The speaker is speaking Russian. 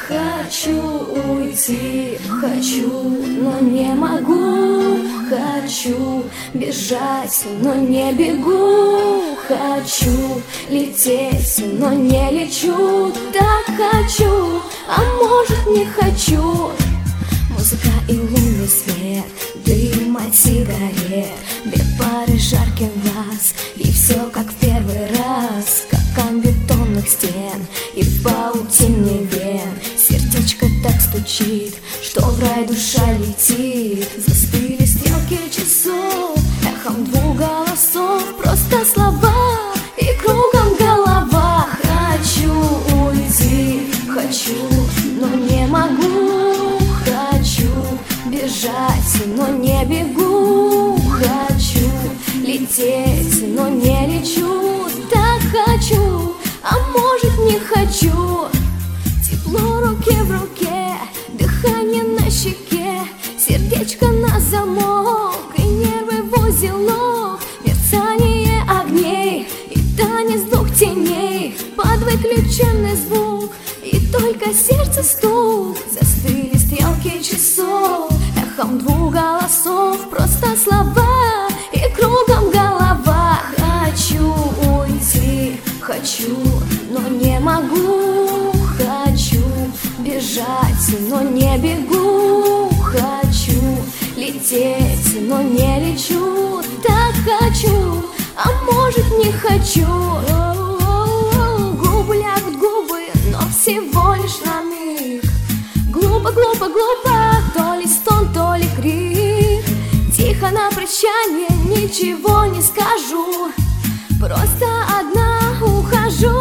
Хочу уйти, хочу, но не могу. Хочу бежать, но не бегу. Хочу лететь, но не лечу. Так хочу, а может не хочу. Музыка и лунный свет, дым от сигарет, две пары жарких глаз, и все как в первый раз. Капкан бетонных стен и в паутине вен. Сердечко так стучит, что в рай душа летит. Застыли стрелки часов, эхом двух голосов. Просто слова и кругом голова. Хочу уйти, хочу, но не могу. Хочу бежать, но не бегу. Хочу лететь, но не лечу. Так хочу, а может не хочу. Тепло руки в руке, дыхание на щеке, сердечко на замок и нервы в узелок. Мерцание огней и танец двух теней, под выключенный звук и только сердце стук. Застыли стрелки часов, эхом двух голосов. Просто слова и кругом голова. Хочу уйти, хочу, но не могу. Хочу бежать, но не бегу. Хочу лететь, но не лечу. Так хочу, а может не хочу. Губы лягут губы, но всего лишь на миг. Глупо, глупо, глупо, то ли стон, то ли крик. Тихо на прощание, ничего не скажу. Просто одна ухожу.